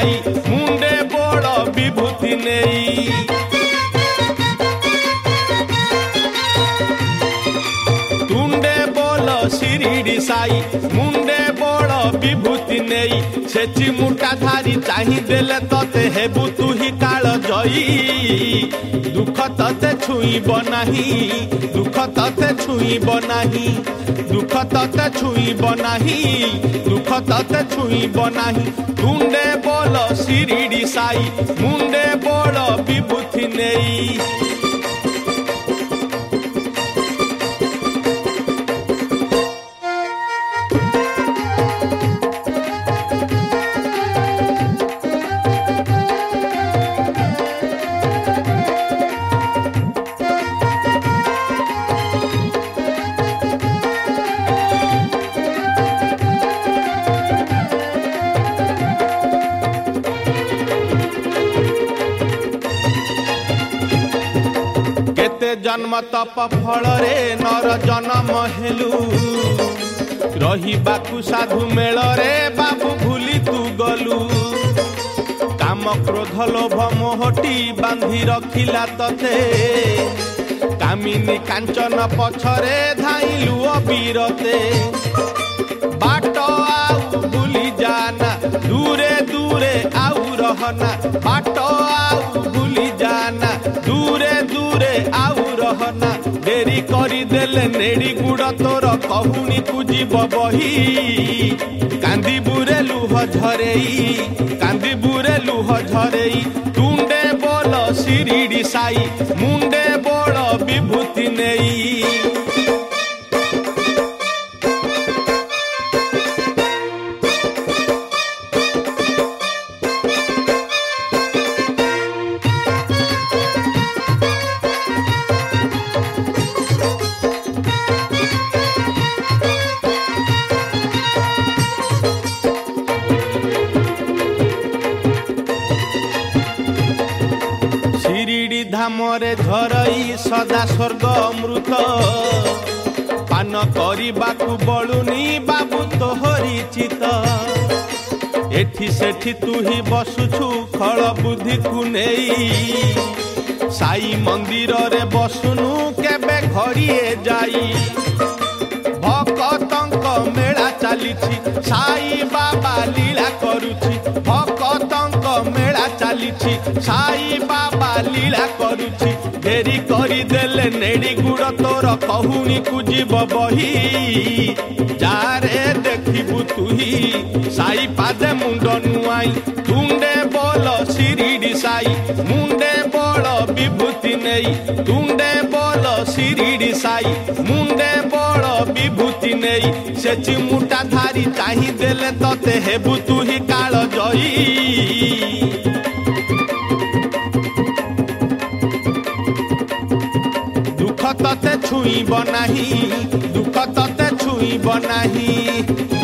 साई मुंडे बड़ विभूति नेई तुंडे बोल शिरिडी साई मुंडे बड़ विभूति नेई से चिमुटा धारी चाही देले तते हेबु तू ही काल जई दुख तते छुईब नाही दुख तते छुईब नाही दुख तते छुईब नाही दुख तते छुईब नाही तुंडे बोल शिरिडी साई मुंडे बड़ विभूति नेई जन्म तप फल रे नर जन्म हेलु रहिबाकु साधु मेल रे बाबू भूली तू गलु काम क्रोध लोभ मोहटी बांधी रखिला तते कामिनी कांचन पछरे धाइलु अबीरते बाट आउ भूली जाना दूरे दूरे आउ रहना बाट आउ भूली जाना दूरे दूरे आउ रहना देरी करी देले नेड़ी गुड़ तोर कहुनी कु जीव बही कांदी बुरे लुह झरेई कांदी बुरे लुह झरेई तुंडे बोल शिरिडी साई मुंडे बड़ विभूति नेई धामरे झरई सदा स्वर्ग अमृत पान करबाकू बलुनी बाबू तोहरी चित एठी सेठी तू ही बसुछु खल बुद्धि को नेई साई मंदिर रे बसुनु केबे घरिए जाई भक्तंक मेला चलीछि साई बाबा लीला करुछि भक्तंक मेला चलीछि साई बाबा लीला करुछि देरी करी देले नेड़ी गुड़ तोर कहुनी कु जीव बही जारे देखिबु तुही साई पादे मुंड नुआई तुंडे बोल शिरिडी साई मुंडे बड़ विभूति नेई तुंडे बोल शिरिडी साई मुंडे बड़ विभूति नेई से चिमुटा धारी चाही देले तते हेबु तू ही काल जई दुख तते छुईब नाही दुख तते छुईब नाही।